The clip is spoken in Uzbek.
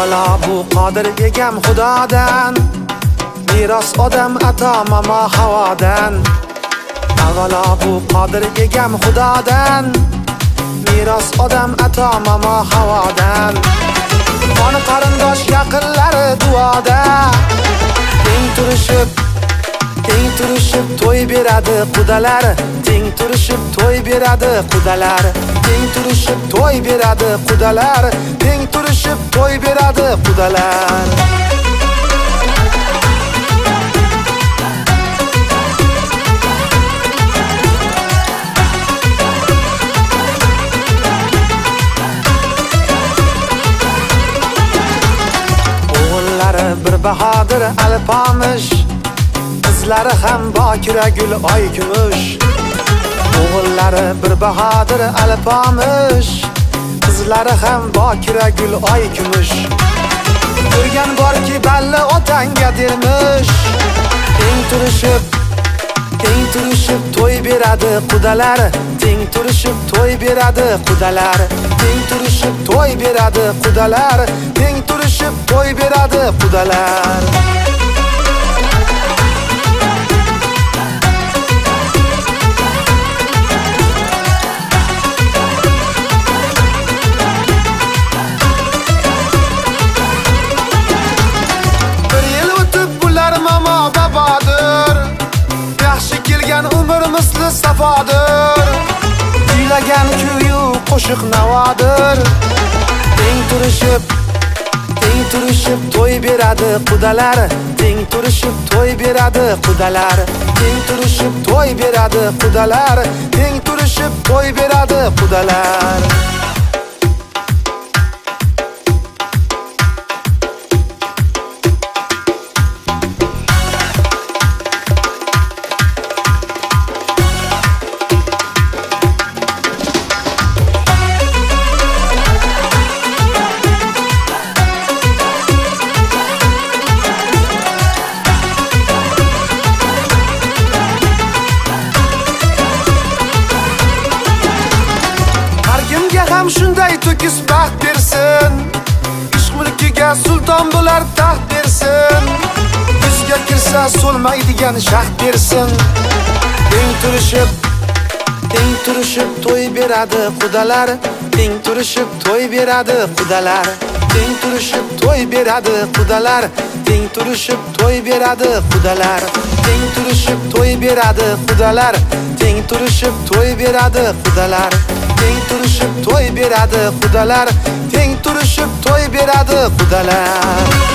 Avvalo bu qodir egam Xudodan, meros odam ato mamo havodan. Avvalo bu qodir egam Xudodan, meros odam ato mamo havodan. Qoni qarindosh yaqinlari duoda, teng turishib to'y beradi qudalar, teng turishib to'y beradi qudalar, teng turishib to'y beradi qudalar, teng turishib to'y beradi qudalar. O'g'illari bir bahodir alpomish, qizlari ham bokira gul oy kumush. O'g'illari bir bahodir alpomish, qizlari ham bokira gul oy kumush. Ko'rgan borki balli otanga dermish, teng turishib to'y beradi qudalar, teng turishib to'y beradi qudalar, teng turishib to'y beradi qudalar, teng turishib to'y beradi qudalar. Umr misli safodir, kuylagan kuyu qo'shiq navodir. Teng turishib to'y beradi qudalar, teng turishib to'y beradi qudalar, teng turishib to'y beradi qudalar, teng turishib to'y beradi qudalar. Ham shunday to'kis baxt bersin, ishq mulkiga sulton bo'lar taxt bersin, yuzga kirsa so'lmaydigan shaxt bersin. Teng turishib to'y beradi qudalar, teng turishib to'y beradi qudalar, teng turishib to'y beradi qudalar, teng turishib to'y beradi qudalar, teng turishib to'y beradi qudalar, teng turishib to'y beradi qudalar, teng turishib to'y beradi qudalar, teng turishib to'y beradi qudalar.